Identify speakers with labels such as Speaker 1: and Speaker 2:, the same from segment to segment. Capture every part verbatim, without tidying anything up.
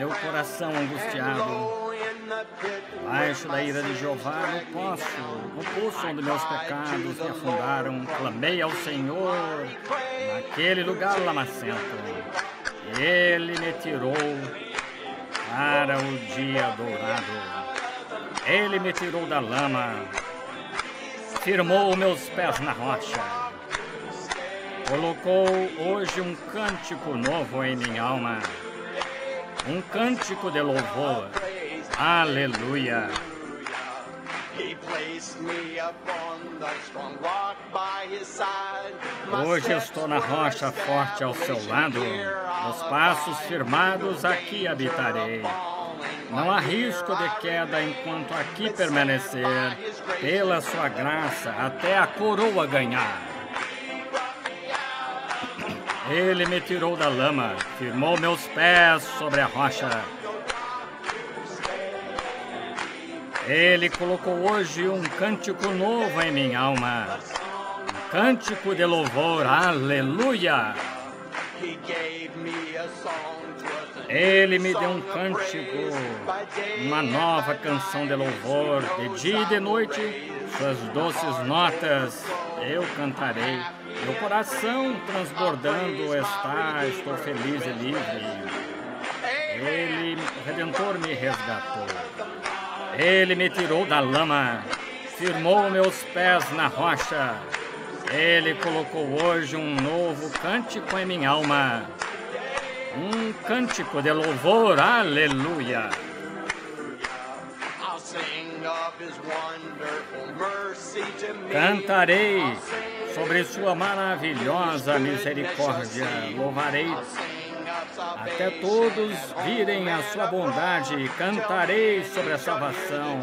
Speaker 1: meu coração angustiado. Baixo da ira de Jeová, no poço, no poço onde meus pecados me afundaram, clamei ao Senhor naquele lugar lamacento. Ele me tirou para o dia dourado. Ele me tirou da lama, firmou meus pés na rocha. Colocou hoje um cântico novo em minha alma, um cântico de louvor. Aleluia. Hoje estou na rocha forte ao seu lado, nos passos firmados aqui habitarei. Não há risco de queda enquanto aqui permanecer, pela sua graça até a coroa ganhar. Ele me tirou da lama, firmou meus pés sobre a rocha. Ele colocou hoje um cântico novo em minha alma, um cântico de louvor, aleluia. Ele me deu um cântico, uma nova canção de louvor, de dia e de noite, suas doces notas eu cantarei. Meu coração transbordando está, estou feliz e livre. Ele, o Redentor, me resgatou. Ele me tirou da lama, firmou meus pés na rocha. Ele colocou hoje um novo cântico em minha alma, um cântico de louvor, aleluia. Cantarei sobre sua maravilhosa misericórdia, louvarei até todos virem a sua bondade, cantarei sobre a salvação,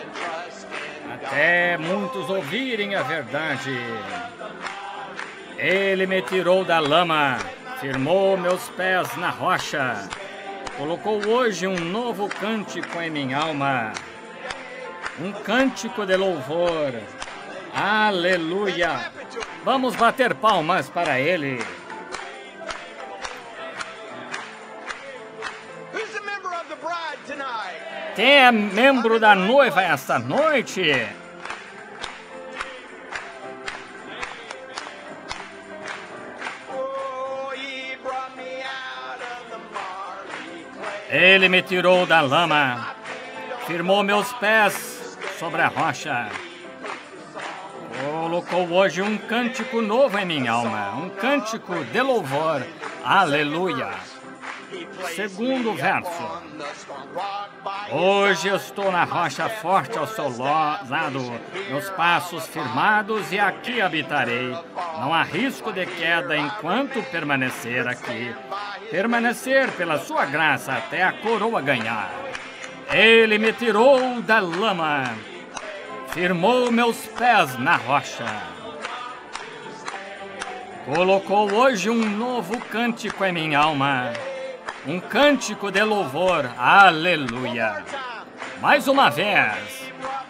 Speaker 1: até muitos ouvirem a verdade. Ele me tirou da lama, firmou meus pés na rocha, colocou hoje um novo cântico em minha alma, um cântico de louvor, aleluia. Vamos bater palmas para ele. Quem é membro da noiva esta noite? Ele me tirou da lama, firmou meus pés sobre a rocha. Colocou hoje um cântico novo em minha alma, um cântico de louvor, aleluia. Segundo verso. Hoje estou na rocha forte ao seu lado, meus passos firmados e aqui habitarei. Não há risco de queda enquanto permanecer aqui. Permanecer pela sua graça até a coroa ganhar. Ele me tirou da lama, firmou meus pés na rocha. Colocou hoje um novo cântico em minha alma, um cântico de louvor, aleluia. Mais uma vez.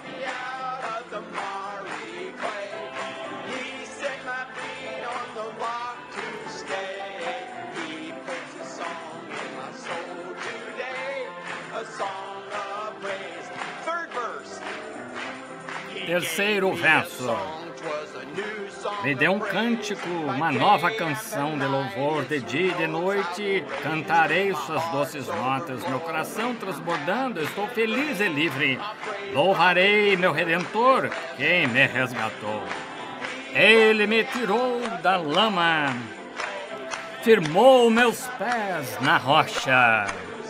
Speaker 1: Terceiro verso. Me dê um cântico, uma nova canção de louvor, de dia e de noite, cantarei suas doces notas, meu coração transbordando, estou feliz e livre. Louvarei meu Redentor, quem me resgatou. Ele me tirou da lama, firmou meus pés na rocha.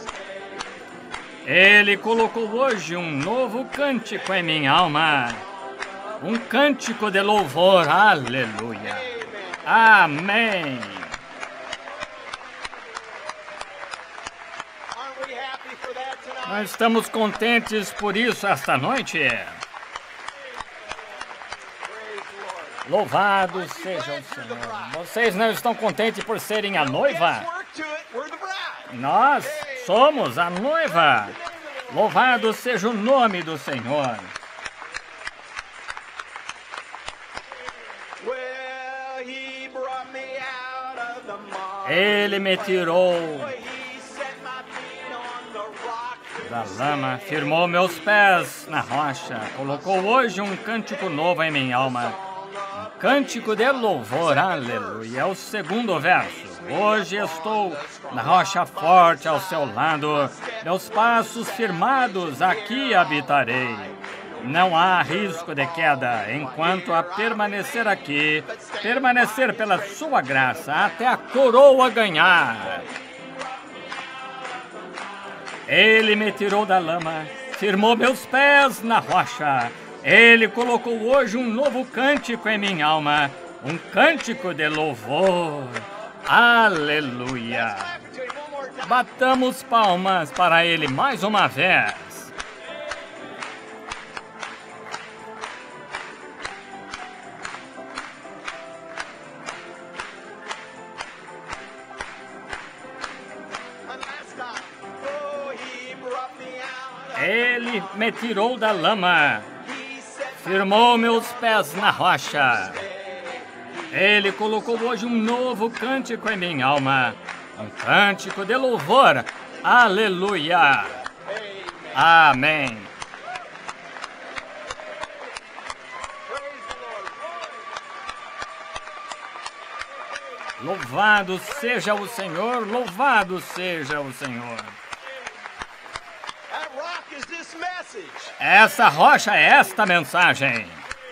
Speaker 1: Ele colocou hoje um novo cântico em minha alma, um cântico de louvor, aleluia. Amém. Nós estamos contentes por isso esta noite. Louvado seja o Senhor. Vocês não estão contentes por serem a noiva? Nós somos a noiva. Louvado seja o nome do Senhor. Ele me tirou da lama, firmou meus pés na rocha, colocou hoje um cântico novo em minha alma, um cântico de louvor, aleluia. É o segundo verso. Hoje estou na rocha forte ao seu lado, meus passos firmados aqui habitarei. Não há risco de queda enquanto a permanecer aqui, permanecer pela sua graça até a coroa ganhar. Ele me tirou da lama, firmou meus pés na rocha. Ele colocou hoje um novo cântico em minha alma, um cântico de louvor. Aleluia! Batamos palmas para ele mais uma vez. Ele me tirou da lama, firmou meus pés na rocha. Ele colocou hoje um novo cântico em minha alma, um cântico de louvor. Aleluia! Amém. Louvado seja o Senhor, louvado seja o Senhor. Essa rocha é esta mensagem.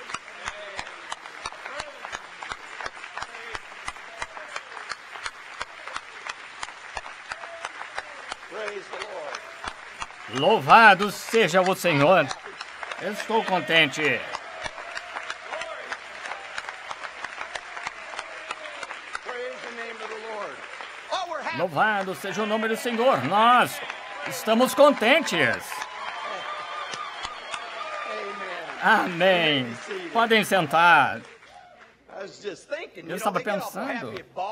Speaker 1: Louvado seja o Senhor. Estou contente. Louvado seja o nome do Senhor. Nós estamos contentes. Amém. Podem sentar. Eu estava pensando,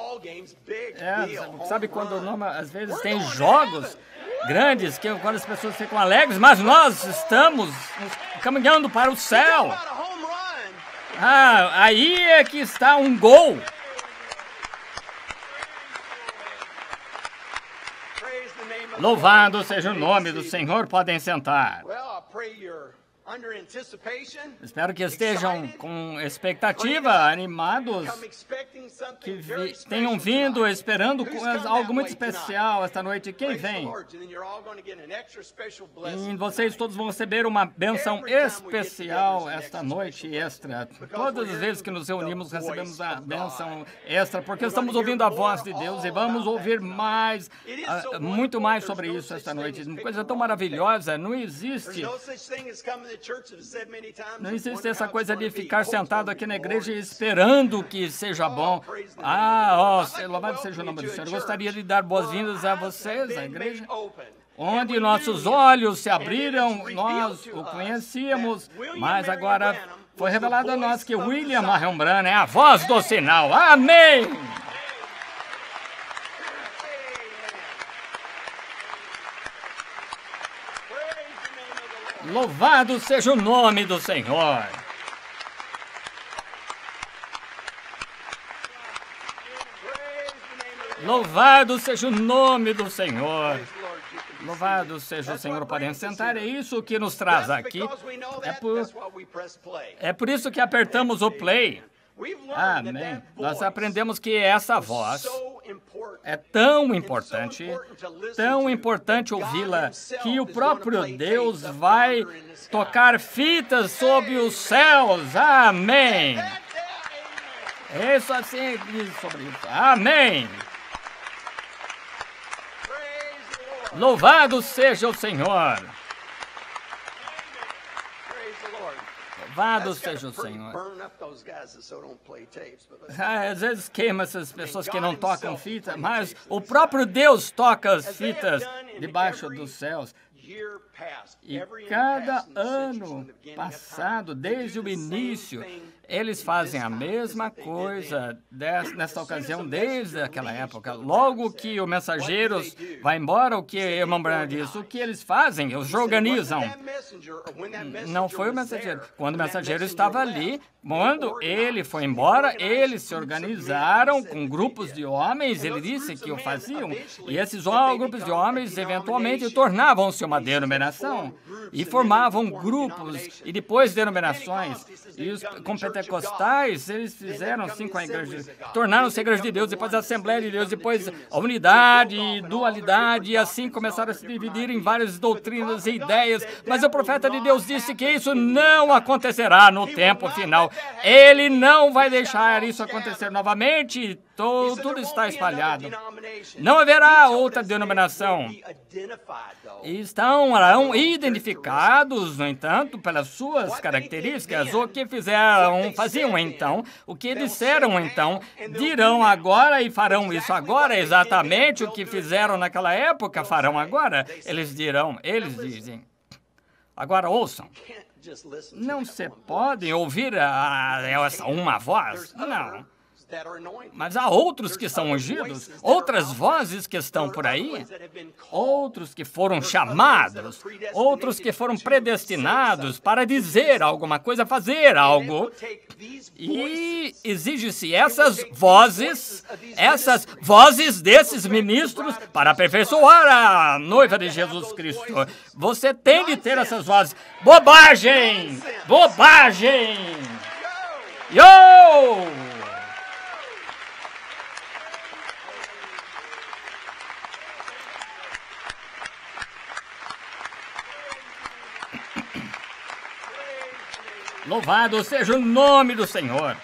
Speaker 1: é, sabe quando numa, às vezes tem jogos grandes, que quando as pessoas ficam alegres, mas nós estamos caminhando para o céu. Ah, aí é que está um gol. Louvado seja o nome do Senhor, podem sentar. Espero que estejam com expectativa, animados, que vi, tenham vindo esperando algo muito especial esta noite. Quem vem? E vocês todos vão receber uma bênção especial esta noite extra. Todas as vezes que nos reunimos, recebemos a bênção extra, porque estamos ouvindo a voz de Deus e vamos ouvir mais, uh, muito mais sobre isso esta noite. Uma coisa tão maravilhosa, não existe... Não existe essa coisa de ficar sentado aqui na igreja esperando que seja bom. Ah, ó, oh, louvado seja o nome do Senhor. Eu gostaria de dar boas-vindas a vocês, a igreja, onde nossos olhos se abriram, nós o conhecíamos, mas agora foi revelado a nós que William Marion Branham é a voz do sinal. Amém! Louvado seja o nome do Senhor. Louvado seja o nome do Senhor. Louvado seja o Senhor. Podem sentar. É isso que nos traz aqui. É por, é por isso que apertamos o play. Amém. Nós aprendemos que essa voz é tão importante, tão importante ouvi-la, que o próprio Deus vai tocar fitas sobre os céus. Amém. Isso assim diz sobre isso. Amém. Louvado seja o Senhor. Louvado seja o Senhor. Ah, às vezes queima essas pessoas que não tocam fita, mas o próprio Deus toca as fitas debaixo dos céus. E cada ano passado, desde o início, Eles fazem a mesma coisa nesta ocasião desde aquela época. Logo que o mensageiro vai embora, o que o irmão Branham disse, o que eles fazem? Eles organizam. Não foi o mensageiro. Quando o mensageiro estava ali, quando ele foi embora, eles se organizaram com grupos de homens, ele disse que o faziam, e esses grupos de homens eventualmente tornavam-se uma denominação e formavam grupos e depois denominações. E os com pentecostais, eles fizeram assim com a igreja, tornaram-se a igreja de Deus, depois a Assembleia de Deus, depois a unidade, dualidade, e assim começaram a se dividir em várias doutrinas e ideias, mas o profeta de Deus disse que isso não acontecerá no tempo final. Ele não vai deixar isso acontecer novamente. Tudo, tudo está espalhado. Não haverá outra denominação. Estão identificados, no entanto, pelas suas características. O que fizeram, faziam então, o que disseram então, dirão agora e farão isso agora, exatamente o que fizeram naquela época, farão agora. Eles dirão, eles dizem. Agora ouçam. Não se podem ouvir a, essa uma voz, não. Mas há outros que são ungidos, outras vozes que estão por aí, outros que foram chamados, outros que foram predestinados para dizer alguma coisa, fazer algo. E exige-se essas vozes, essas vozes desses ministros para aperfeiçoar a noiva de Jesus Cristo. Você tem de ter essas vozes. Bobagem! Bobagem! Yo! Louvado seja o nome do Senhor.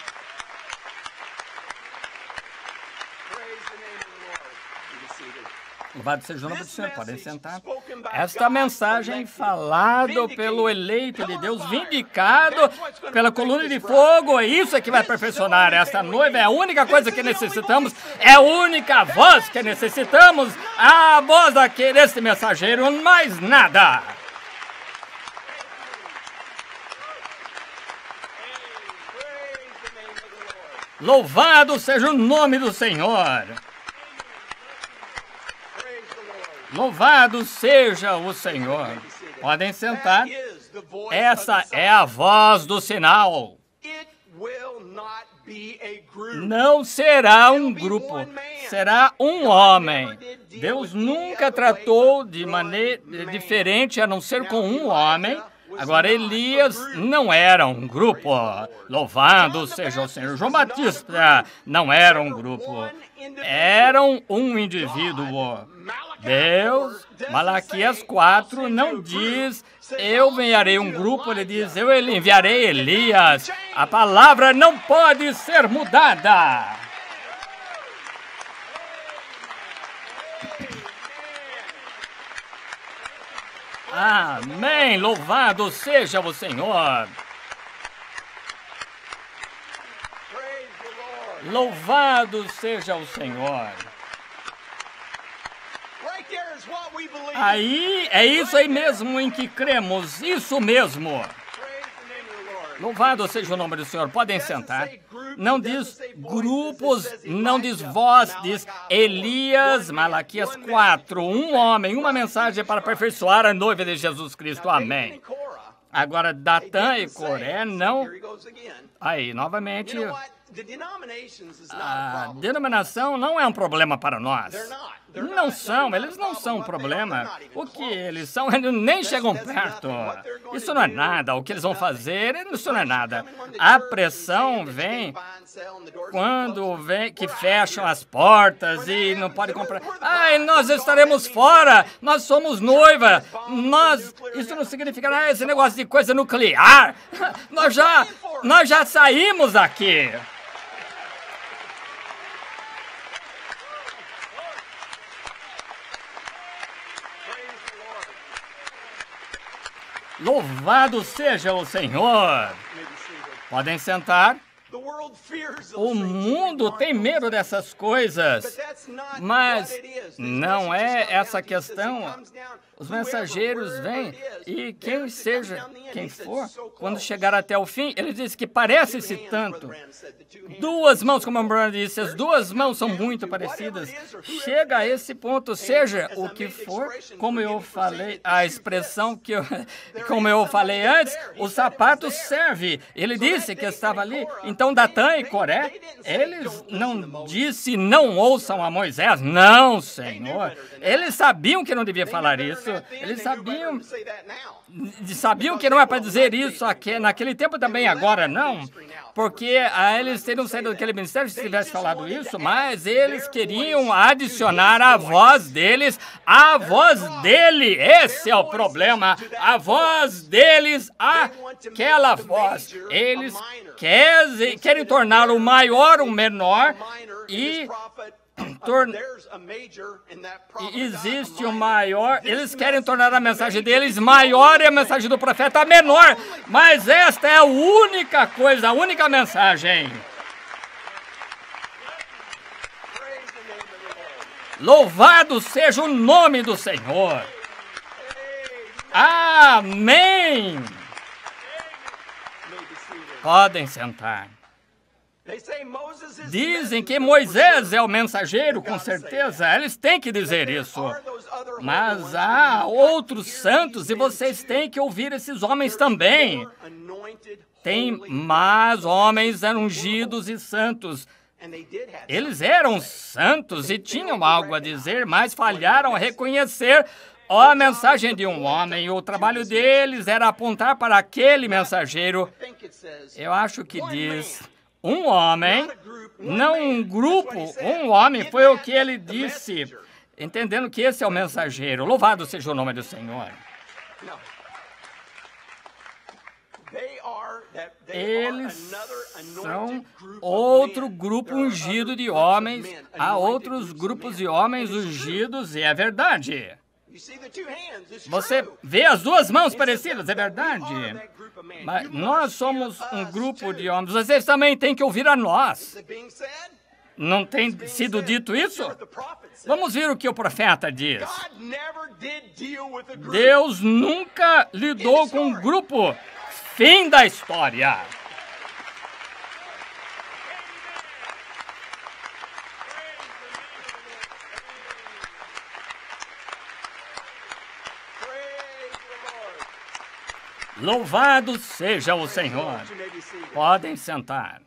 Speaker 1: Louvado seja o nome do Senhor. Podem sentar. Esta mensagem falada pelo eleito de Deus, vindicado pela coluna de fogo, é isso que vai perfeccionar esta noiva. É a única coisa que necessitamos, é a única voz que necessitamos, a voz daquele, desse mensageiro, mais nada. Louvado seja o nome do Senhor. Louvado seja o Senhor. Podem sentar. Essa é a voz do sinal. Não será um grupo, será um homem. Deus nunca tratou de maneira diferente a não ser com um homem. Agora, Elias não era um grupo. Louvado seja o Senhor. João Batista não era um grupo. Eram um indivíduo. Deus, Malaquias quatro, não diz, eu enviarei um grupo. Ele diz, eu enviarei Elias. A palavra não pode ser mudada. Amém. Louvado seja o Senhor. Louvado seja o Senhor. Aí, é isso aí mesmo em que cremos, isso mesmo. Louvado seja o nome do Senhor. Podem sentar. Não diz grupos, não diz voz, diz Elias, Malaquias quatro. Um homem, uma mensagem para aperfeiçoar a noiva de Jesus Cristo. Amém. Agora, Datã e Coré não... Aí, novamente... A denominação não é um problema para nós. Não são, eles não são um problema. O que eles são, eles nem chegam perto. Isso não é nada. O que eles vão fazer, isso não é nada. A pressão vem quando vem que fecham as portas e não pode comprar. Ai, nós estaremos fora. Nós somos noiva. Nós, isso não significa nada, esse negócio de coisa nuclear. Nós já, nós já saímos daqui. Louvado seja o Senhor. Podem sentar. O mundo tem medo dessas coisas, mas não é essa questão. Os mensageiros vêm e quem seja, quem for, quando chegar até o fim, ele diz que parece-se tanto. Duas mãos, como a Branham disse, as duas mãos são muito parecidas. Chega a esse ponto, seja o que for, como eu falei, a expressão que eu, como eu falei antes, o sapato serve. Ele disse que estava ali. Então, Datã e Coré, eles não disse não ouçam a Moisés. Não, Senhor. Eles sabiam que não devia falar isso. Eles sabiam, sabiam que não é para dizer isso aqui, naquele tempo também, agora não. Porque ah, eles teriam saído daquele ministério se tivesse falado isso, mas eles queriam adicionar a voz deles, a voz dele. Esse é o problema. A voz deles, aquela voz. Eles querem, querem tornar o maior o menor e... Torna... E existe o maior, eles querem tornar a mensagem deles maior e a mensagem do profeta menor, mas esta é a única coisa, a única mensagem. Louvado seja o nome do Senhor. Amém. Podem sentar. Dizem que Moisés é o mensageiro, com certeza. Eles têm que dizer isso. Mas há outros santos e vocês têm que ouvir esses homens também. Tem mais homens ungidos e santos. Eles eram santos e tinham algo a dizer, mas falharam a reconhecer a mensagem de um homem. O trabalho deles era apontar para aquele mensageiro. Eu acho que diz... Um homem, não um grupo, um homem, foi o que ele disse, entendendo que esse é o mensageiro. Louvado seja o nome do Senhor. Eles são outro grupo ungido de homens, há outros grupos de homens ungidos, e é verdade. Você vê as duas mãos parecidas, é verdade. Mas nós somos um grupo de homens. Vocês também têm que ouvir a nós. Não tem sido dito isso? Vamos ver o que o profeta diz. Deus nunca lidou com um grupo. Fim da história. Louvado seja o Senhor. Podem sentar.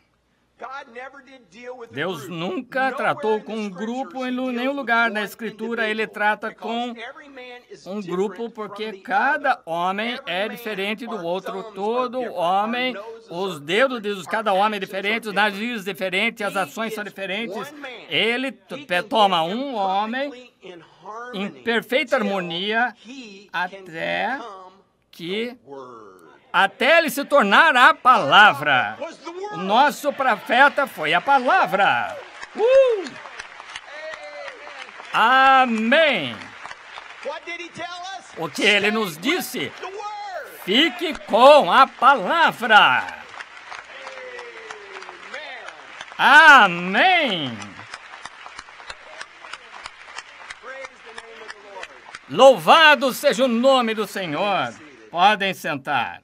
Speaker 1: Deus nunca tratou com um grupo em nenhum lugar na Escritura. Ele trata com um grupo porque cada homem é diferente do outro. Todo homem, os dedos de cada homem é diferente, os narizes diferentes, as ações são diferentes. Ele toma um homem em perfeita harmonia até que até ele se tornar a palavra. O nosso profeta foi a palavra. Uh! Amém. O que ele nos disse? Fique com a palavra. Amém. Louvado seja o nome do Senhor. Podem sentar.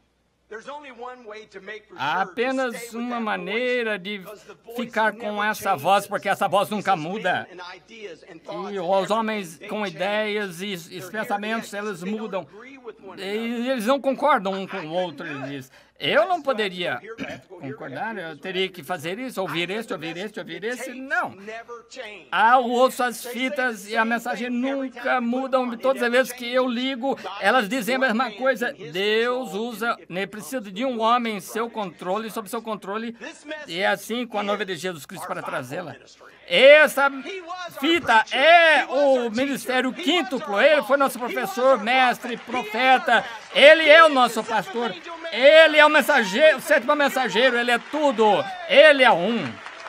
Speaker 1: Há apenas uma maneira de ficar com essa voz, porque essa voz nunca muda. E os homens com ideias e, e pensamentos, eles mudam. E eles não concordam um com o outro, ele diz. Eu não poderia concordar, eu teria que fazer isso, ouvir este, ouvir este, ouvir esse. Não. Ah, eu ouço as fitas e a mensagem nunca mudam. Todas as vezes que eu ligo, elas dizem a mesma coisa. Deus usa, né, precisa de um homem em seu controle, sob seu controle, e é assim com a noiva de Jesus Cristo para trazê-la. Essa fita é o ministério quíntuplo. Ele foi nosso professor, mestre, profeta. Ele é o nosso pastor. Ele é o mensageiro, o sétimo mensageiro. Ele é tudo. Ele é um.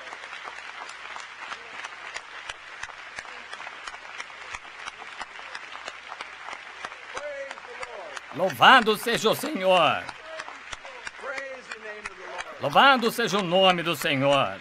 Speaker 1: Louvado seja o Senhor. Louvado seja o nome do Senhor.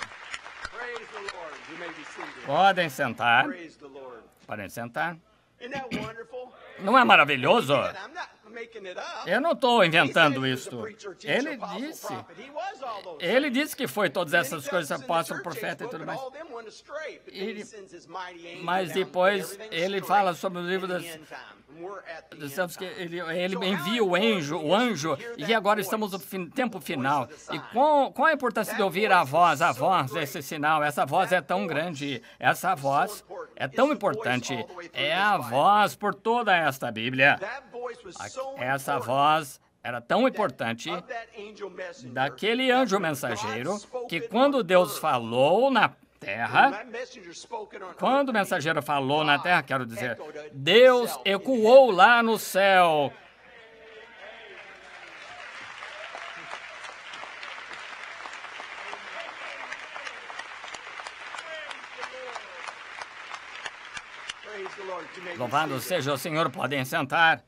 Speaker 1: Podem sentar. Podem sentar. Não é maravilhoso? Eu não estou inventando isso. Ele disse, ele disse que foi todas essas coisas, apóstolo, profeta e tudo mais. Ele, mas depois ele fala sobre o livro das, dos santos, que ele, ele envia o anjo, o anjo, e agora estamos no fim, tempo final. E qual, qual a importância de ouvir a voz, a voz desse sinal? Essa voz é tão grande, essa voz é tão importante. É a voz por toda esta Bíblia. Essa voz era tão importante daquele anjo mensageiro que quando Deus falou na terra, quando o mensageiro falou na terra, quero dizer, Deus ecoou lá no céu. Louvado seja o Senhor, podem sentar.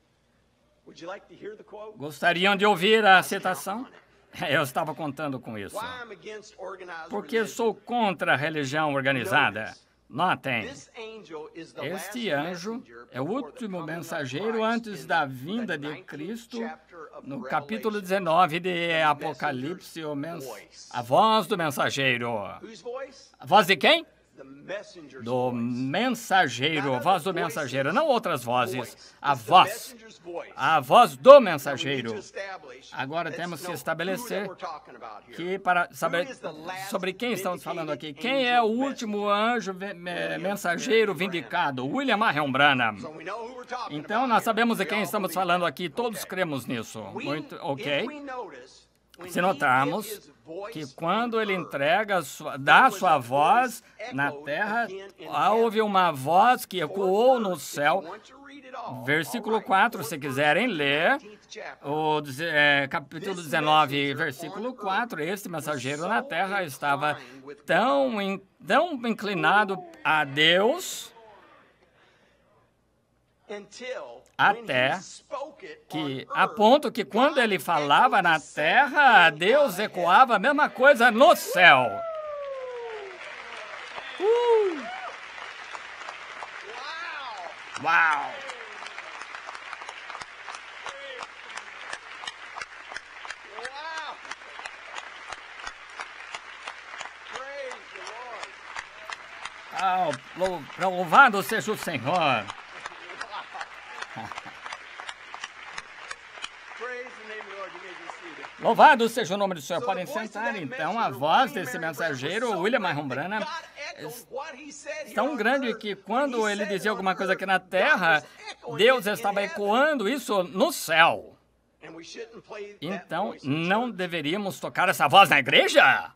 Speaker 1: Gostariam de ouvir a citação? Eu estava contando com isso. Porque sou contra a religião organizada. Notem, este anjo é o último mensageiro antes da vinda de Cristo. No capítulo dezenove de Apocalipse, o mens... a voz do mensageiro. A voz de quem? Do mensageiro, voz do mensageiro, não outras vozes, a voz, a voz do mensageiro. Agora temos que estabelecer que para saber sobre quem estamos falando aqui. Quem é o último anjo mensageiro vindicado? William Marion Branham. Então nós sabemos de quem estamos falando aqui, todos cremos nisso. Muito ok. Se notarmos que quando ele entrega, dá sua voz na terra, houve uma voz que ecoou no céu. Versículo quatro, se quiserem ler, o é, capítulo dezenove, versículo quatro, este mensageiro na terra estava tão, in, tão inclinado a Deus, até que, a ponto que quando ele falava na terra, Deus ecoava a mesma coisa no céu. Uh! Uau! Oh, louvado seja o Senhor. Louvado seja o nome do Senhor. Podem sentar, então. A voz desse mensageiro, William Marion Branham, é tão grande que quando ele dizia alguma coisa aqui na terra, Deus estava ecoando isso no céu. Então, não deveríamos tocar essa voz na igreja?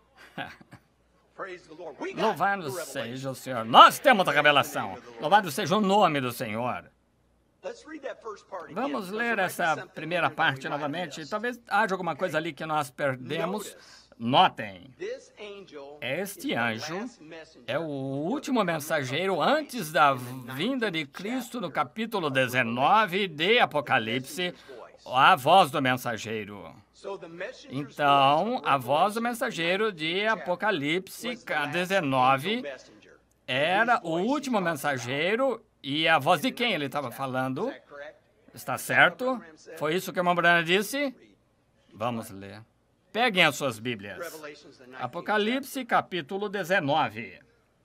Speaker 1: Louvado seja o Senhor. Nós temos a revelação. Louvado seja o nome do Senhor. Vamos ler essa primeira parte novamente. Talvez haja alguma coisa ali que nós perdemos. Notem, este anjo é o último mensageiro antes da vinda de Cristo no capítulo dezenove de Apocalipse, a voz do mensageiro. Então, a voz do mensageiro de Apocalipse dezenove era o último mensageiro. E a voz de quem ele estava falando? Está certo? Foi isso que o irmão Branham disse? Vamos ler. Peguem as suas Bíblias. Apocalipse, capítulo dezenove.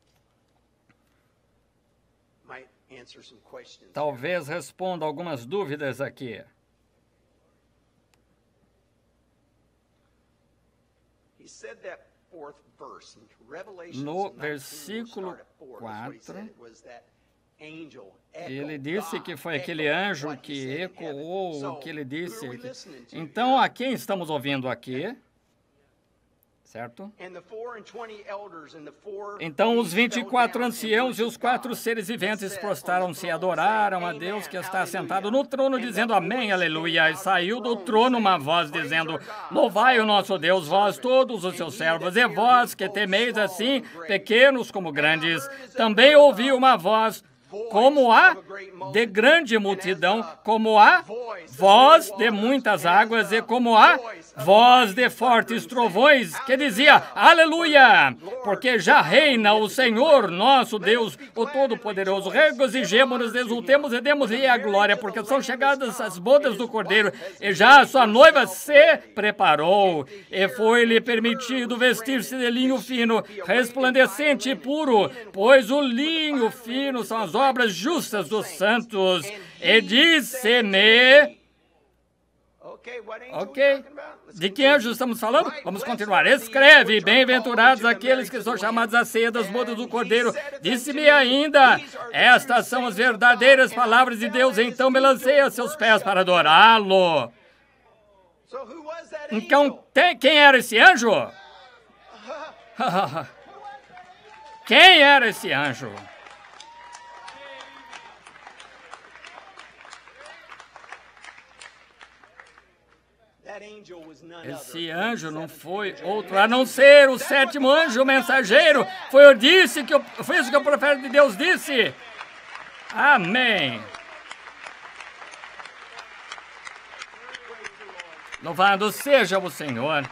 Speaker 1: Talvez responda algumas dúvidas aqui. No versículo quatro... ele disse que foi aquele anjo que ecoou o que ele disse. Então, a quem estamos ouvindo aqui? Certo? Então, os vinte e quatro anciãos e os quatro seres viventes prostraram-se e adoraram a Deus que está sentado no trono, dizendo amém, aleluia. E saiu do trono uma voz dizendo, louvai o nosso Deus, vós todos os seus servos, e vós que temeis assim, pequenos como grandes. Também ouvi uma voz como a de grande multidão, como a voz de muitas águas e como a voz de fortes trovões, que dizia, aleluia, porque já reina o Senhor, nosso Deus, o Todo-Poderoso. Regozijemo-nos, exultemos e demos-lhe a glória, porque são chegadas as bodas do Cordeiro, e já a sua noiva se preparou, e foi-lhe permitido vestir-se de linho fino, resplandecente e puro, pois o linho fino são as obras justas dos santos. E disse-me... Ok. De que anjo estamos falando? Vamos continuar. Escreve, bem-aventurados aqueles que são chamados à ceia das bodas do Cordeiro. Disse-me ainda, estas são as verdadeiras palavras de Deus. Então me lancei a seus pés para adorá-lo. Então, tem, quem era esse anjo? Quem era esse anjo? Esse anjo não foi outro, a não ser o sétimo anjo, o mensageiro. Foi, eu disse que eu, foi isso que o profeta de Deus disse. Amém. Louvado seja o Senhor.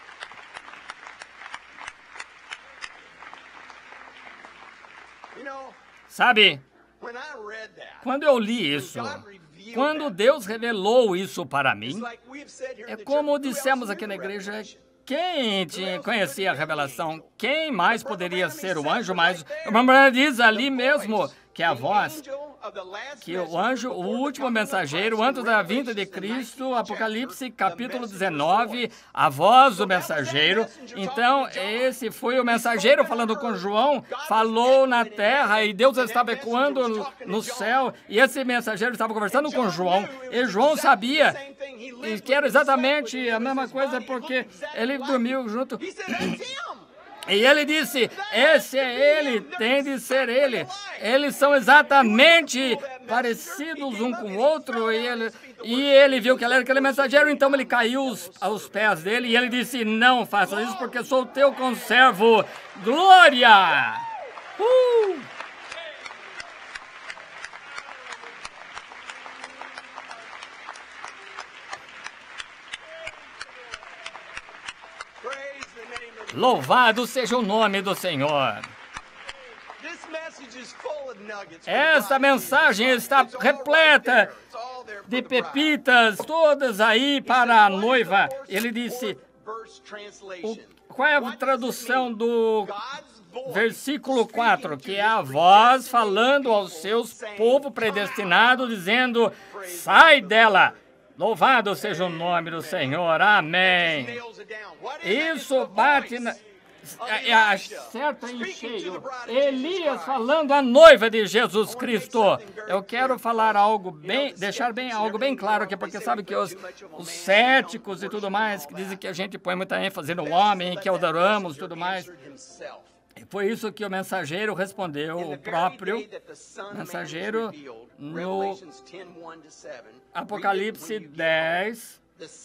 Speaker 1: Sabe, quando eu li isso, quando Deus revelou isso para mim, é como dissemos aqui na igreja, quem tinha, conhecia a revelação? Quem mais poderia ser o anjo? Mas o irmão diz ali mesmo que a voz, que o anjo, o último mensageiro, antes da vinda de Cristo, Apocalipse capítulo dezenove, a voz do mensageiro. Então, esse foi o mensageiro falando com João, falou na terra e Deus estava ecoando no céu, e esse mensageiro estava conversando com João, e João sabia que era exatamente a mesma coisa, porque ele dormiu junto. E ele disse, esse é ele, tem de ser ele. Eles são exatamente parecidos um com o outro. E ele, e ele viu que ele era aquele mensageiro, então ele caiu aos, aos pés dele. E ele disse, não faça isso porque sou teu conservo. Glória! Uh! Louvado seja o nome do Senhor. Esta mensagem está repleta de pepitas, todas aí para a noiva. Ele disse, o, qual é a tradução do versículo quatro? Que é a voz falando aos seus povo predestinado, dizendo, sai dela. Louvado seja o nome do Senhor. Amém. Isso bate na... Acerta em cheio. Elias falando à noiva de Jesus Cristo. Eu quero falar algo bem, deixar bem, algo bem claro aqui, porque sabe que os, os céticos e tudo mais, que dizem que a gente põe muita ênfase no homem, que adoramos e tudo mais. Foi isso que o mensageiro respondeu, o próprio mensageiro, no Apocalipse dez,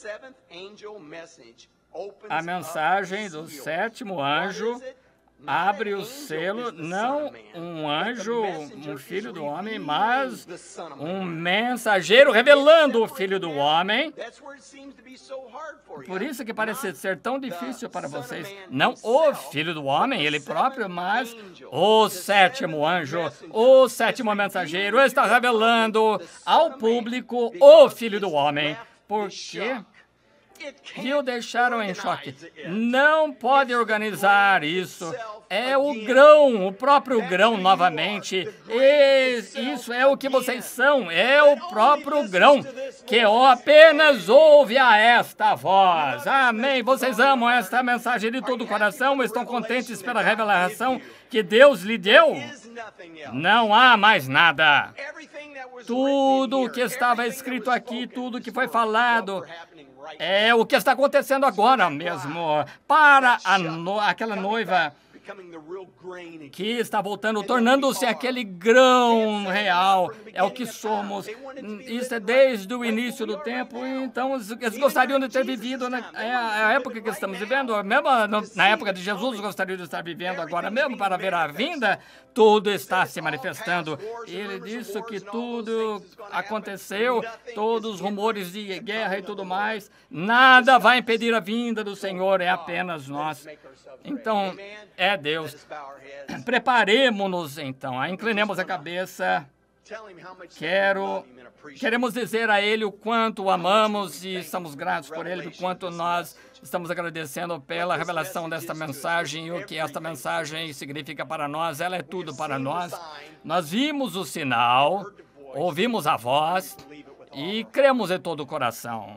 Speaker 1: a mensagem do sétimo anjo abre o selo, não um anjo, um filho do homem, mas um mensageiro revelando o filho do homem. Por isso que parece ser tão difícil para vocês. Não o filho do homem, ele próprio, mas o sétimo anjo, o sétimo mensageiro está revelando ao público o filho do homem. Por quê? E o deixaram em choque. Não pode organizar isso. É o grão, o próprio grão novamente. E isso é o que vocês são. É o próprio grão que apenas ouve a esta voz. Amém. Vocês amam esta mensagem de todo o coração? Estão contentes pela revelação que Deus lhe deu? Não há mais nada. Tudo o que estava escrito aqui, tudo que foi falado, é o que está acontecendo agora mesmo. Para a no, aquela noiva, que está voltando, tornando-se aquele grão real. É o que somos. Isso é desde o início do tempo. Então, eles gostariam de ter vivido na é a época que estamos vivendo. Mesmo na época de Jesus, gostariam de estar vivendo agora mesmo para ver a vinda. Tudo está se manifestando. Ele disse que tudo aconteceu, todos os rumores de guerra e tudo mais. Nada vai impedir a vinda do Senhor, é apenas nós. Então, é Deus. Preparemos-nos, então, inclinemos a cabeça. Quero, queremos dizer a Ele o quanto o amamos e estamos gratos por Ele, o quanto nós estamos agradecendo pela revelação desta mensagem e o que esta mensagem significa para nós. Ela é tudo para nós. Nós vimos o sinal, ouvimos a voz e cremos de todo o coração.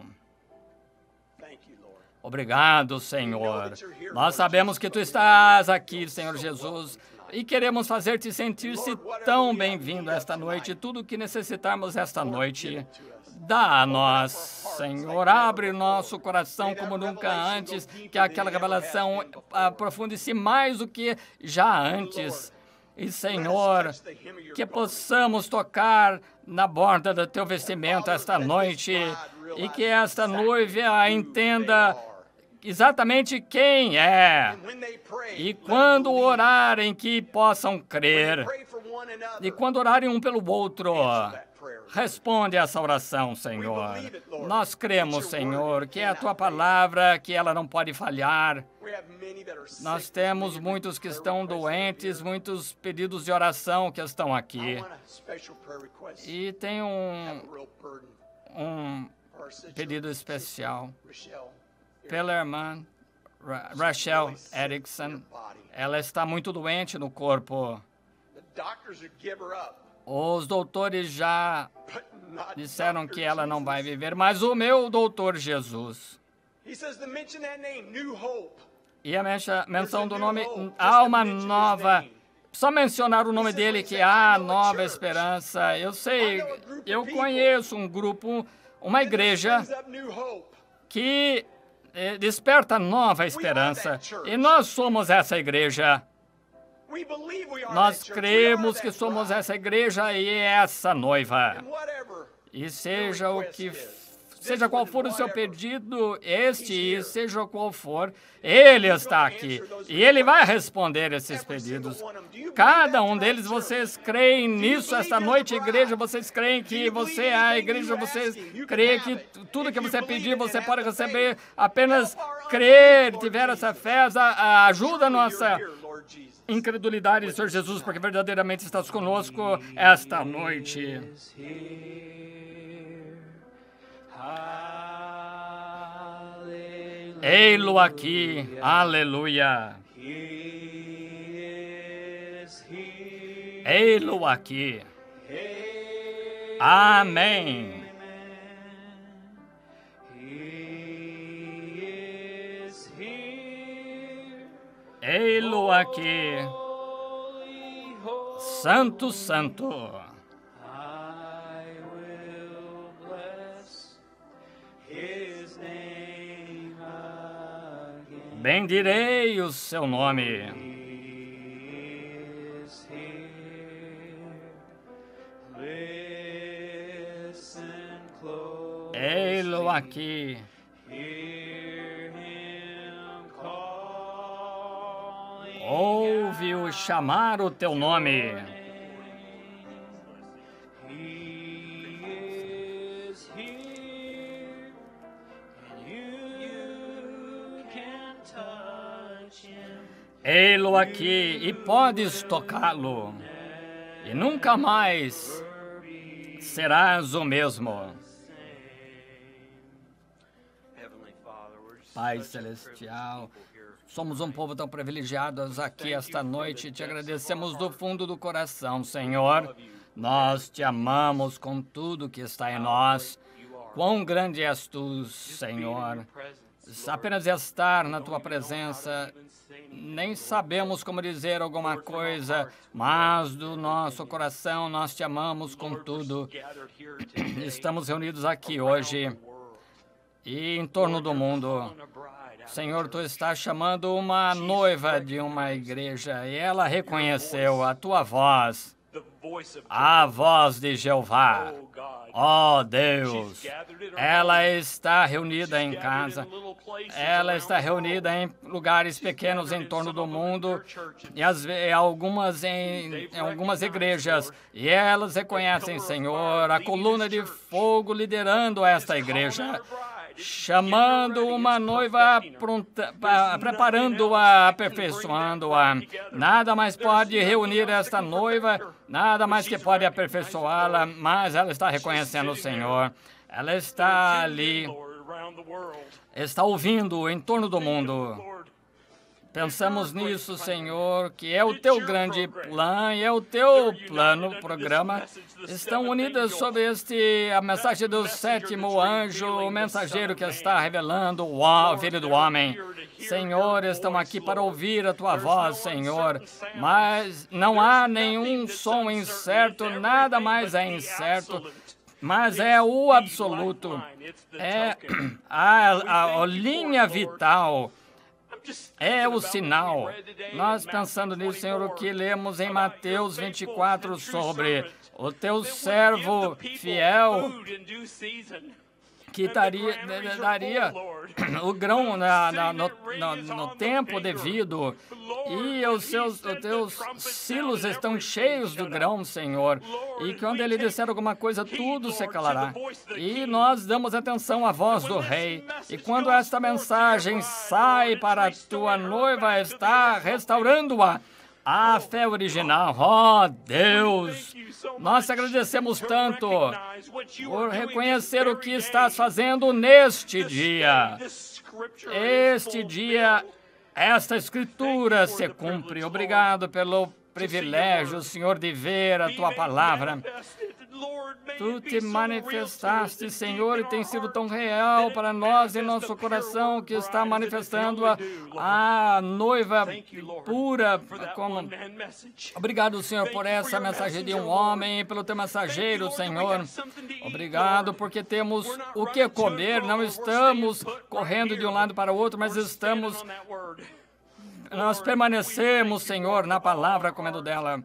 Speaker 1: Obrigado, Senhor. Nós sabemos que Tu estás aqui, Senhor Jesus, e queremos fazer-te sentir-se tão bem-vindo esta noite. Tudo o que necessitarmos esta noite, dá a nós, Senhor. Abre nosso coração como nunca antes, que aquela revelação aprofunde-se mais do que já antes. E, Senhor, que possamos tocar na borda do Teu vestimento esta noite e que esta noiva entenda exatamente quem é. E quando orarem, que possam crer. E quando orarem um pelo outro, responde a essa oração, Senhor. Nós cremos, Senhor, que é a Tua palavra, que ela não pode falhar. Nós temos muitos que estão doentes, muitos pedidos de oração que estão aqui. E tem um, um pedido especial pela irmã Ra Rachel Erickson. Ela está muito doente no corpo. Os doutores já disseram que ela não vai viver, mas o meu doutor Jesus. E a menção do nome, há uma nova, só mencionar o nome dele que há nova esperança. Eu sei, eu conheço um grupo, uma igreja que eh, desperta nova esperança. E nós somos essa igreja. Nós cremos que somos essa igreja e essa noiva. E seja o que seja qual for o seu pedido, este, seja qual for, Ele está aqui. E Ele vai responder esses pedidos. Cada um deles, vocês creem nisso esta noite, igreja? Vocês creem que você é a igreja? Vocês creem que tudo que você pedir, você pode receber? Apenas crer, tiver essa fé, ajuda a nossa incredulidade, Senhor Jesus, porque verdadeiramente estás conosco esta noite. Ei-lo aqui, aleluia. Ei-lo aqui. Amém. Ei-lo aqui. Santo, santo. Bendirei o seu nome. Ei-lo aqui. Ouve-o chamar o teu nome. Ei-lo aqui e podes tocá-lo, e nunca mais serás o mesmo. Pai Celestial, somos um povo tão privilegiados aqui esta noite. Te agradecemos do fundo do coração, Senhor. Nós te amamos com tudo que está em nós. Quão grande és tu, Senhor. Apenas estar na tua presença, nem sabemos como dizer alguma coisa, mas do nosso coração nós te amamos com tudo. Estamos reunidos aqui hoje e em torno do mundo Senhor, Tu estás chamando uma noiva de uma igreja e ela reconheceu a Tua voz, a voz de Jeová. Oh, Deus, ela está reunida em casa, ela está reunida em lugares pequenos em torno do mundo e as, algumas em, em algumas igrejas, e elas reconhecem, Senhor, a coluna de fogo liderando esta igreja, chamando uma noiva, preparando-a, aperfeiçoando-a. Nada mais pode reunir esta noiva, nada mais que pode aperfeiçoá-la, mas ela está reconhecendo o Senhor. Ela está ali, está ouvindo em torno do mundo. Pensamos nisso, Senhor, que é o Teu grande plano e é o Teu plano, programa. Estão unidas sob este, a mensagem do sétimo anjo, o mensageiro que está revelando o Filho do Homem. Senhor, estamos aqui para ouvir a Tua voz, Senhor, mas não há nenhum som incerto, nada mais é incerto, mas é o absoluto, é a, a, a linha vital. É o sinal. Nós pensando nisso, Senhor, o que lemos em Mateus vinte e quatro sobre o Teu servo fiel que daria, daria o grão na, na, no, no, no tempo devido, e os, seus, os teus silos estão cheios do grão, Senhor, e quando ele disser alguma coisa, tudo se calará. E nós damos atenção à voz do Rei, e quando esta mensagem sai para a Tua noiva, está restaurando-a a fé original. Oh, Deus, nós te agradecemos tanto por reconhecer o que estás fazendo neste dia. Este dia, esta escritura se cumpre. Obrigado pelo privilégio, Senhor, de ver a Tua palavra. Tu te manifestaste, Senhor, e tem sido tão real para nós em nosso coração, que está manifestando a, a noiva pura. Como... Obrigado, Senhor, por essa mensagem de um homem e pelo Teu mensageiro, Senhor. Obrigado porque temos o que comer, não estamos correndo de um lado para o outro, mas estamos... Nós permanecemos, Senhor, na palavra, comendo dela.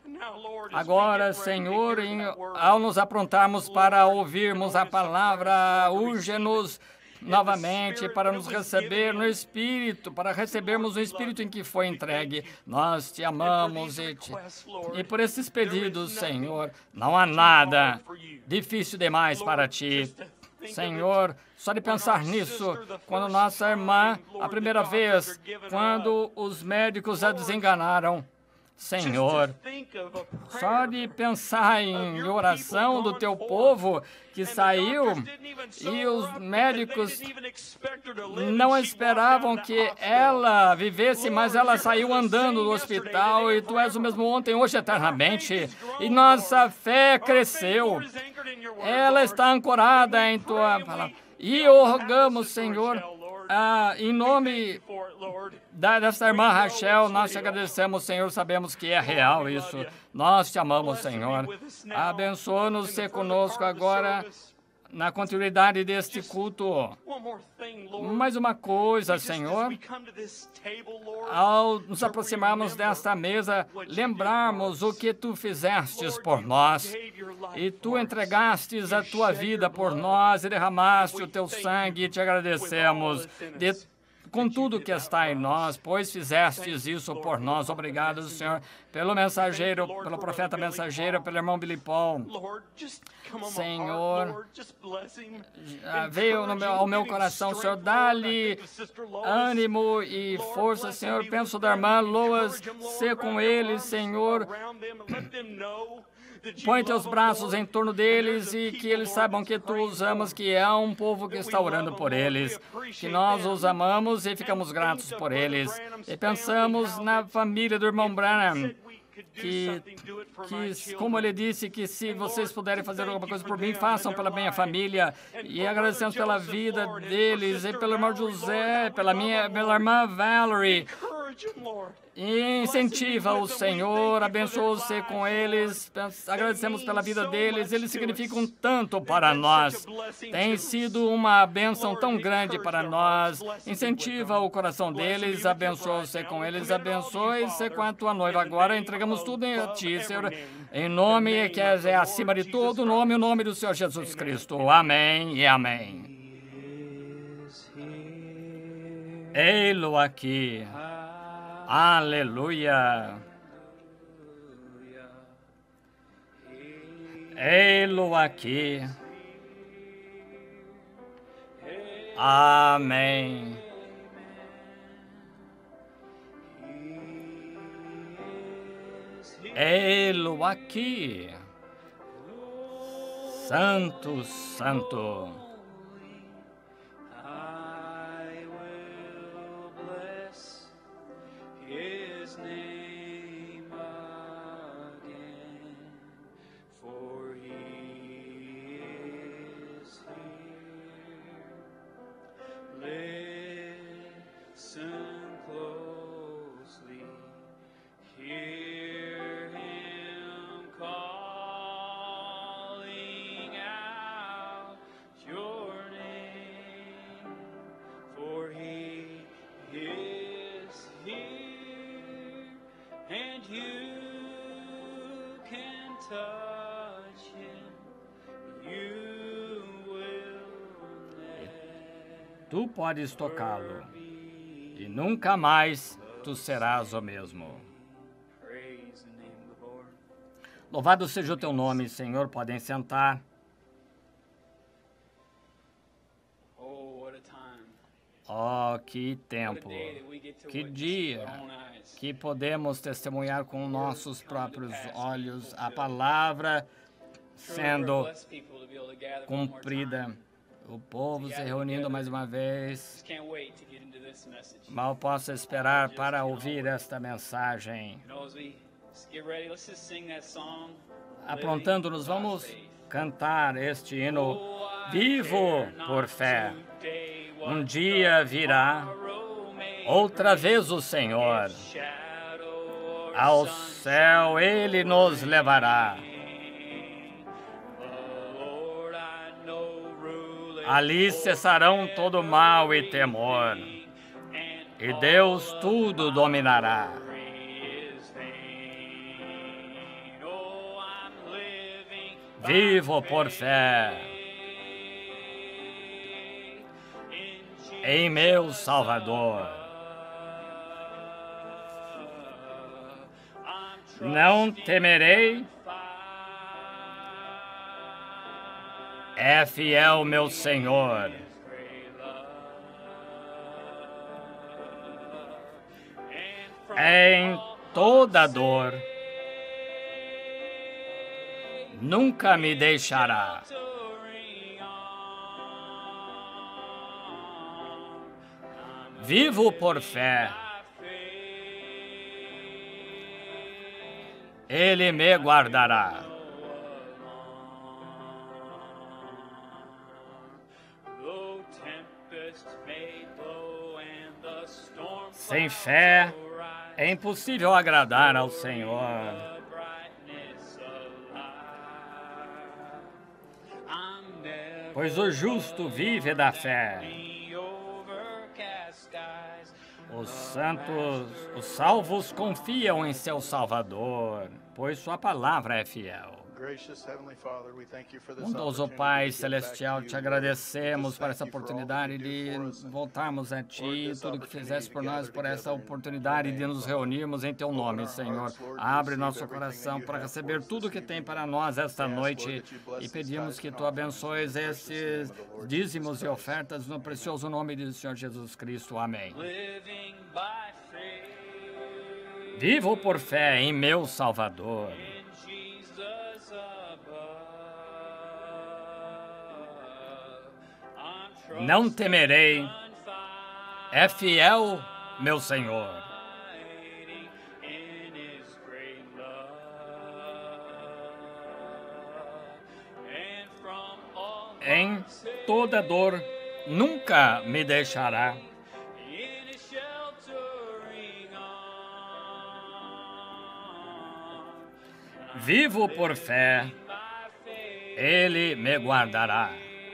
Speaker 1: Agora, Senhor, em, ao nos aprontarmos para ouvirmos a palavra, urge-nos novamente para nos receber no Espírito, para recebermos o Espírito em que foi entregue. Nós Te amamos e, te, e por esses pedidos, Senhor, não há nada difícil demais para Ti. Senhor, só de pensar nisso, quando nossa irmã, a primeira vez, quando os médicos a desenganaram, Senhor, só de pensar em oração do Teu povo que saiu e os médicos não esperavam que ela vivesse, mas ela saiu andando do hospital e Tu és o mesmo ontem, hoje, eternamente. E nossa fé cresceu. Ela está ancorada em Tua palavra. E rogamos, Senhor, ah, em nome da, dessa irmã Rachel, nós Te agradecemos, Senhor, sabemos que é real isso. Nós Te amamos, Senhor. Abençoa-nos ser conosco agora na continuidade deste culto. Mais uma coisa, Senhor, ao nos aproximarmos desta mesa, lembrarmos o que Tu fizestes por nós, e Tu entregastes a Tua vida por nós e derramaste o Teu sangue, e Te agradecemos de com tudo que está em nós, pois fizestes isso por nós. Obrigado, Senhor, pelo mensageiro, pelo profeta mensageiro, pelo irmão Billy Paul. Senhor, veio no meu, ao meu coração, Senhor, dá-lhe ânimo e força, Senhor. Penso da irmã Loas, ser com eles, Senhor. Põe Teus braços em torno deles e que eles saibam que Tu os amas, que é um povo que está orando por eles, que nós os amamos e ficamos gratos por eles. E pensamos na família do irmão Branham, que, que, como ele disse, que se vocês puderem fazer alguma coisa por mim, façam pela minha família. E agradecemos pela vida deles e pelo irmão José, pela minha pela irmã Valerie. Incentiva o Senhor, abençoa-se com eles, agradecemos pela vida deles, eles significam tanto para nós, tem sido uma bênção tão grande para nós, incentiva o coração deles, abençoa-se com eles, abençoe-se com a tua noiva. Agora entregamos tudo a ti, Senhor, em nome que é acima de todo nome, o nome do Senhor Jesus Cristo. Amém e amém. Ei-lo aqui. Aleluia. Ei-lo aqui. Amém. Ei-lo aqui. Santo, santo. Tu podes tocá-lo, e nunca mais tu serás o mesmo. Louvado seja o teu nome, Senhor. Podem sentar. Oh, que tempo, que dia, que podemos testemunhar com nossos próprios olhos a palavra sendo cumprida. O povo se reunindo mais uma vez. Mal posso esperar para ouvir esta mensagem. Aprontando-nos, vamos cantar este hino. Vivo por fé. Um dia virá outra vez o Senhor. Ao céu Ele nos levará. Ali cessarão todo mal e temor, e Deus tudo dominará. Vivo por fé em meu Salvador. Não temerei. É fiel meu Senhor. Em toda dor, nunca me deixará. Vivo por fé. Ele me guardará. Sem fé, é impossível agradar ao Senhor. Pois o justo vive da fé. Os santos, os salvos confiam em seu Salvador, pois sua palavra é fiel. Bondoso Pai Celestial, te agradecemos por essa oportunidade de voltarmos a Ti, tudo que fizeste por nós, por essa oportunidade de nos reunirmos em Teu nome, Senhor. Abre nosso coração para receber tudo que tem para nós esta noite e pedimos que Tu abençoes esses dízimos e ofertas no precioso nome do Senhor Jesus Cristo. Amém. Vivo por fé em meu Salvador. Não temerei, é fiel meu Senhor. Em toda dor, nunca me deixará. Vivo por fé, Ele me guardará.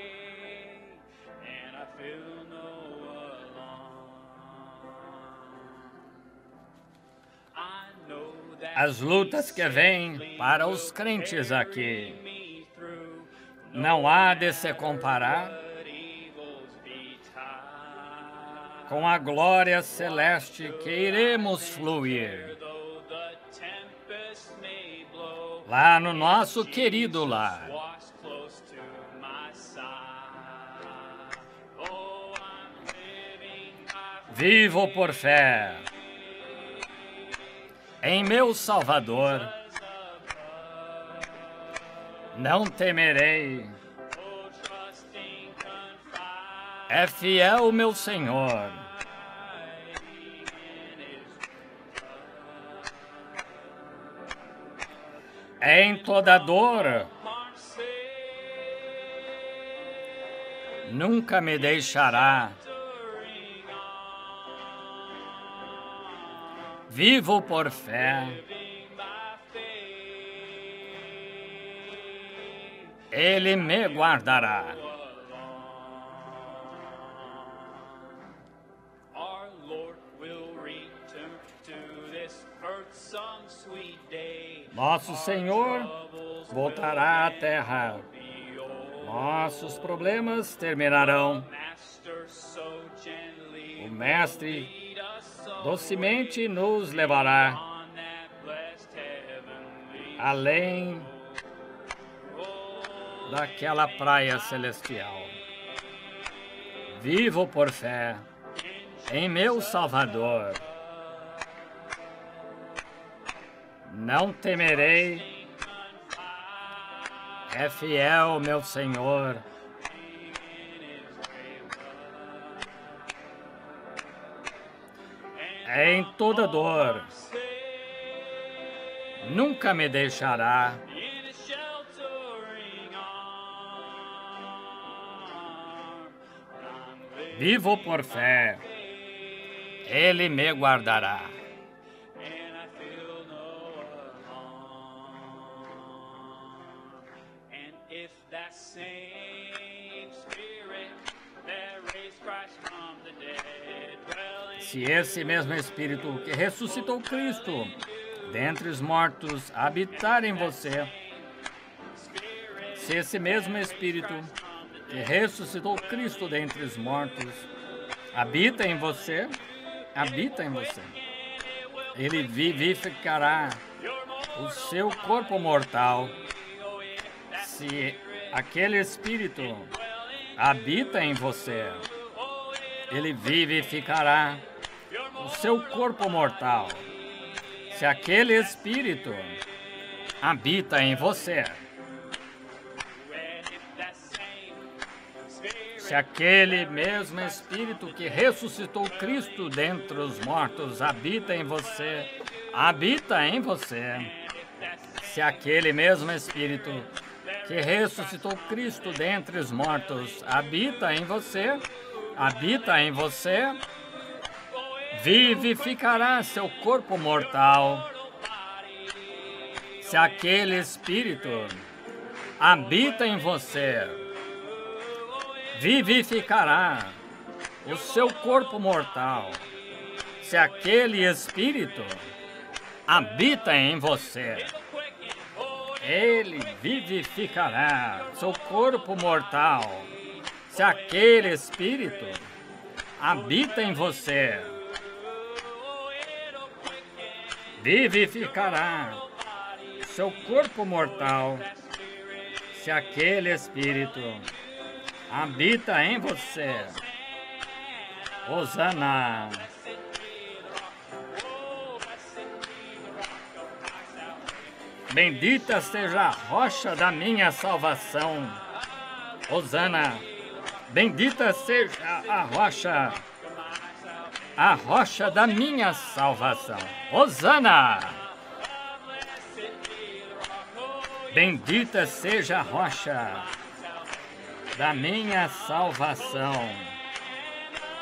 Speaker 1: As lutas que vêm para os crentes aqui não há de se comparar com a glória celeste que iremos fluir lá no nosso querido lar. Vivo por fé em meu Salvador, não temerei. É fiel meu Senhor. Em toda dor, nunca me deixará. Vivo por fé. Ele me guardará. Nosso Senhor voltará à terra. Nossos problemas terminarão. O Mestre docemente nos levará além daquela praia celestial. Vivo por fé em meu Salvador. Não temerei. É fiel meu Senhor. Em toda dor, nunca me deixará. Vivo por fé, Ele me guardará. Se esse mesmo Espírito que ressuscitou Cristo dentre os mortos habitar em você, se esse mesmo Espírito que ressuscitou Cristo dentre os mortos habita em você, habita em você, Ele vivificará o seu corpo mortal. Se aquele Espírito habita em você, Ele vivificará o seu corpo mortal. Se aquele Espírito habita em você, se aquele mesmo Espírito que ressuscitou Cristo dentre os mortos habita em você, habita em você. Se aquele mesmo Espírito que ressuscitou Cristo dentre os mortos habita em você, habita em você, vivificará seu corpo mortal. Se aquele Espírito habita em você, vivificará o seu corpo mortal. Se aquele Espírito habita em você, Ele vivificará seu corpo mortal. Se aquele Espírito habita em você, vivificará seu corpo mortal. Se aquele Espírito habita em você, Hosana. Bendita seja a rocha da minha salvação. Hosana. Bendita seja a rocha, a rocha da minha salvação. Hosana. Bendita seja a rocha da minha salvação.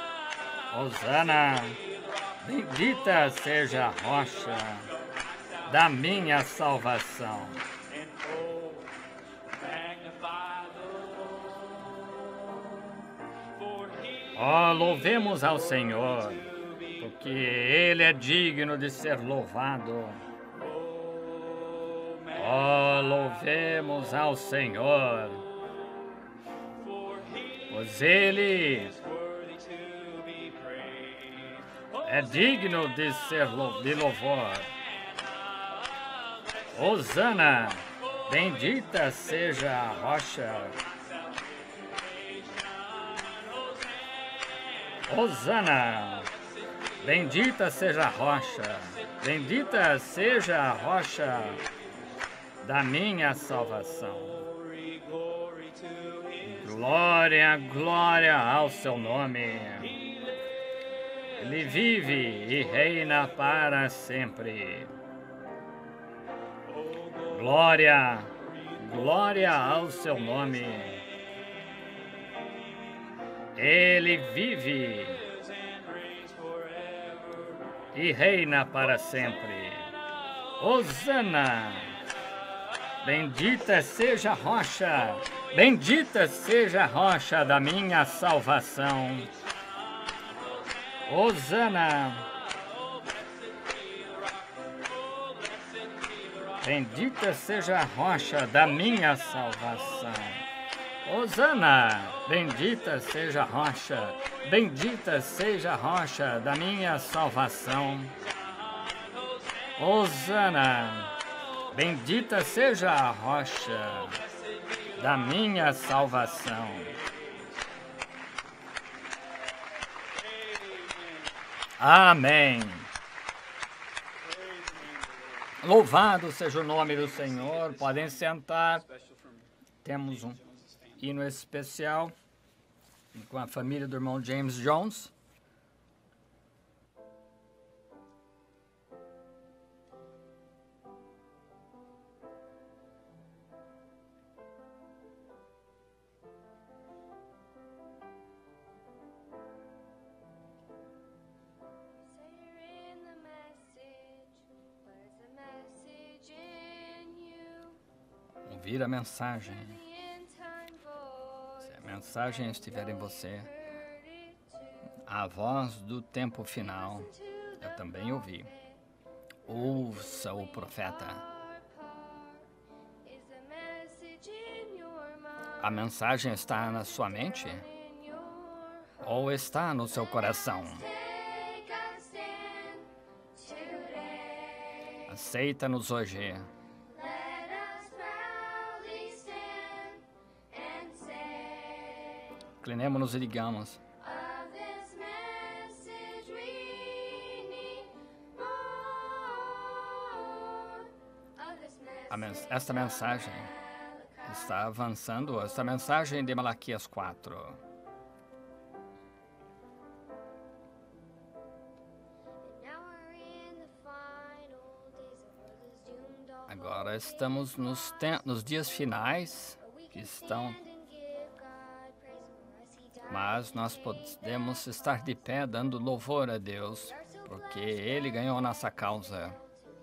Speaker 1: Hosana. Bendita seja a rocha da minha salvação. Ó, oh, louvemos ao Senhor, porque Ele é digno de ser louvado. Ó, oh, louvemos ao Senhor, pois Ele é digno de ser de louvor. Hosana, bendita seja a rocha. Hosana, bendita seja a rocha, bendita seja a rocha da minha salvação. Glória, glória ao seu nome. Ele vive e reina para sempre. Glória, glória ao seu nome. Ele vive e reina para sempre. Hosana, bendita seja a rocha, bendita seja a rocha da minha salvação. Hosana, bendita seja a rocha da minha salvação. Hosana, bendita seja a rocha, bendita seja a rocha da minha salvação. Hosana, bendita seja a rocha da minha salvação. Amém. Louvado seja o nome do Senhor. Podem sentar. Temos um hino especial com a família do irmão James Jones. Ouvir a mensagem. Se a mensagem estiver em você, a voz do tempo final, eu também ouvi. Ouça o profeta. A mensagem está na sua mente ou está no seu coração? Aceita-nos hoje. Inclinemos-nos e digamos: mens esta mensagem está avançando, esta mensagem de Malaquias quatro. Agora estamos nos, nos dias finais que estão, mas nós podemos estar de pé dando louvor a Deus, porque Ele ganhou a nossa causa.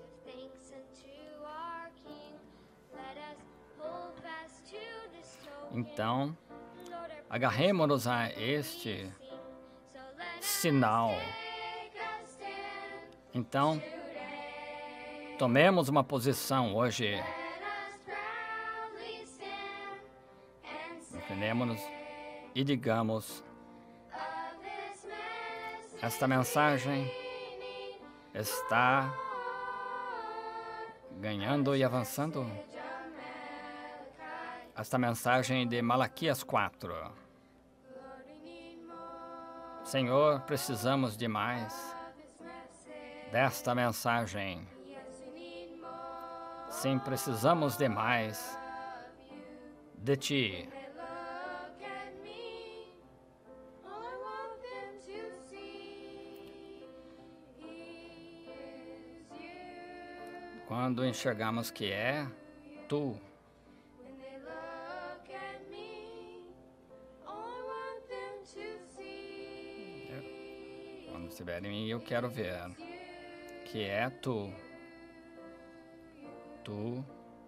Speaker 1: Então, agarremos-nos a este sinal. Então, tomemos uma posição hoje. Inclinemos-nos e digamos: esta mensagem está ganhando e avançando. Esta mensagem de Malaquias quatro. Senhor, precisamos de mais desta mensagem. Sim, precisamos de mais de Ti. Quando enxergamos que é Tu, quando estiver em mim, eu quero ver que é Tu. tu.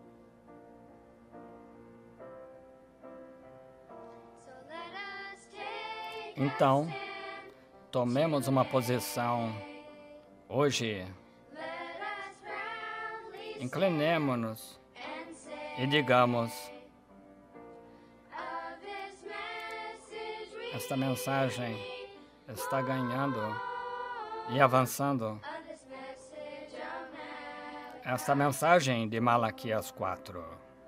Speaker 1: Então, tomemos uma posição hoje. Inclinemo-nos e digamos: esta mensagem está ganhando e avançando. Esta mensagem de Malaquias quatro.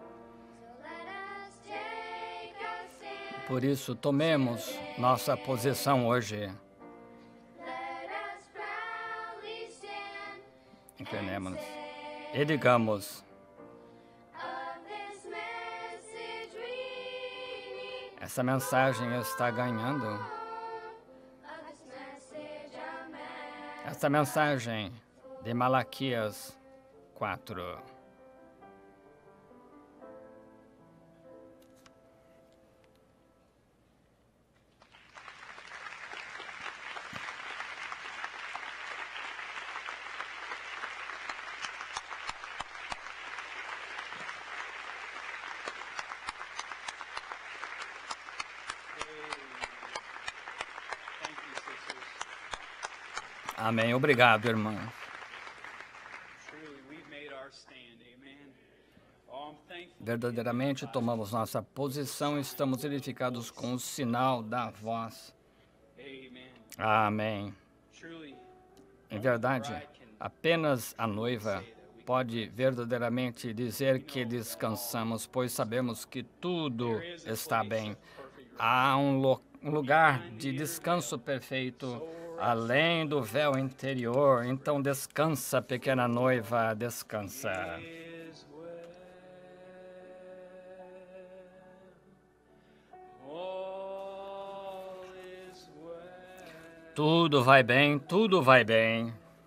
Speaker 1: Por isso, tomemos nossa posição hoje. Inclinemo-nos e digamos: essa mensagem está ganhando. Essa mensagem de Malaquias quatro. Amém. Obrigado, irmã. Verdadeiramente tomamos nossa posição e estamos edificados com o sinal da voz. Amém. Em verdade, apenas a noiva pode verdadeiramente dizer que descansamos, pois sabemos que tudo está bem. Há um, lo- um lugar de descanso perfeito além do véu interior. Então descansa, pequena noiva, descansa. Tudo vai bem, tudo vai bem.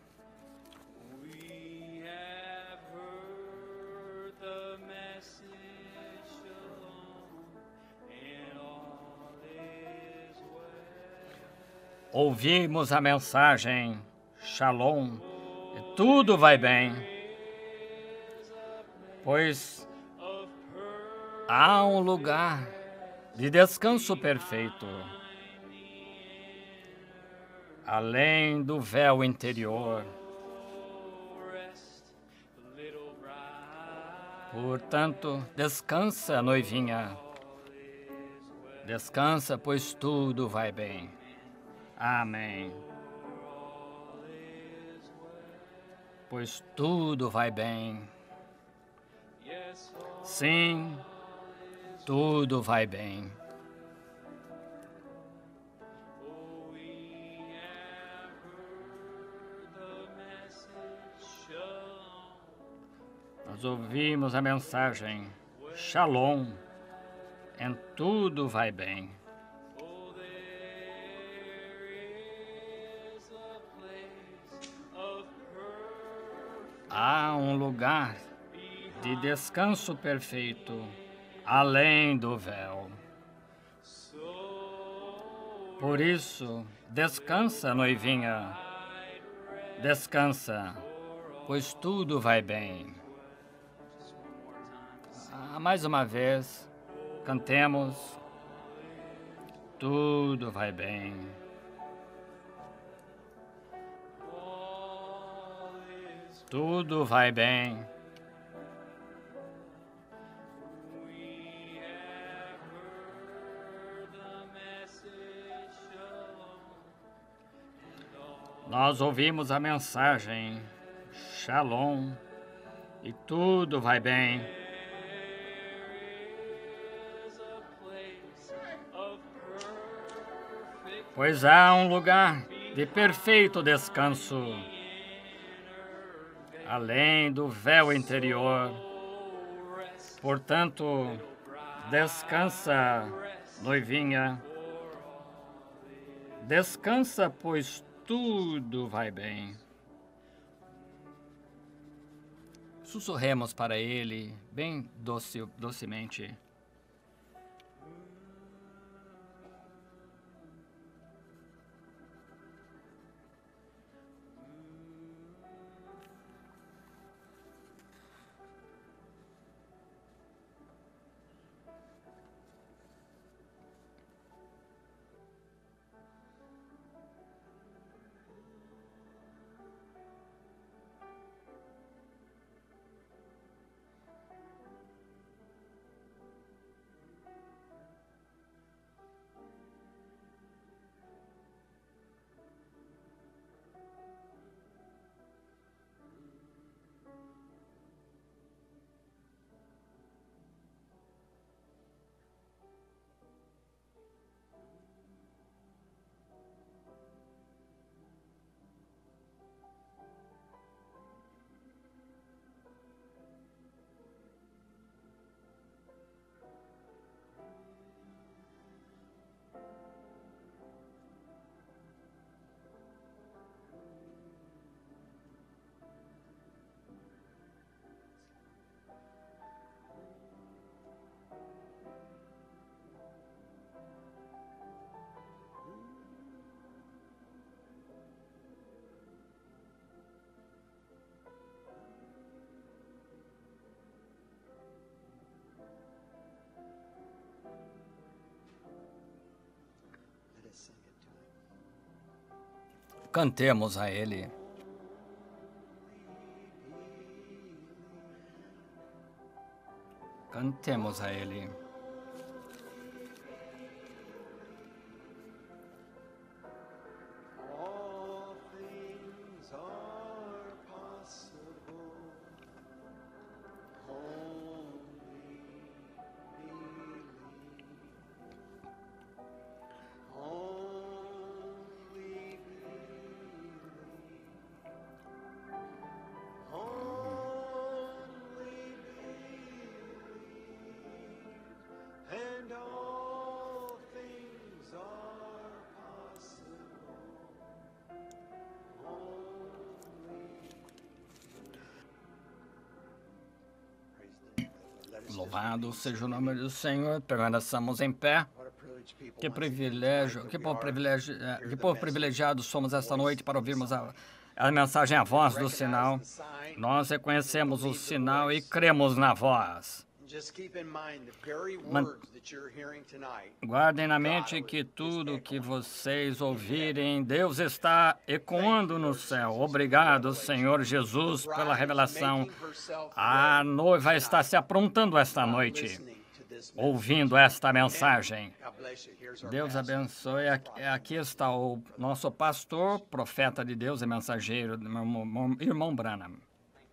Speaker 1: Ouvimos a mensagem, Shalom, e tudo vai bem, pois há um lugar de descanso perfeito, além do véu interior. Portanto, descansa, noivinha, descansa, pois tudo vai bem. Amém. Pois tudo vai bem. Sim, tudo vai bem. Nós ouvimos a mensagem, Shalom, em tudo vai bem. Há um lugar de descanso perfeito, além do véu. Por isso, descansa, noivinha, descansa, pois tudo vai bem. Ah, mais uma vez, cantemos, tudo vai bem. Tudo vai bem. Nós ouvimos a mensagem, Shalom, e tudo vai bem. Pois há um lugar de perfeito descanso, além do véu interior. Portanto, descansa, noivinha. Descansa, pois tudo vai bem. Sussurremos para ele, bem doce, docemente. Cantemos a Ele. Cantemos a Ele. Louvado seja o nome do Senhor. Permaneçamos em pé. Que privilégio, que povo, privilegi, que povo privilegiado somos esta noite para ouvirmos a, a mensagem, a voz do sinal. Nós reconhecemos o sinal e cremos na voz. Man... Guardem na mente que tudo que vocês ouvirem, Deus está ecoando no céu. Obrigado, Senhor Jesus, pela revelação. A noiva está se aprontando esta noite, ouvindo esta mensagem. Deus abençoe. Aqui está o nosso pastor, profeta de Deus e mensageiro, irmão Branham.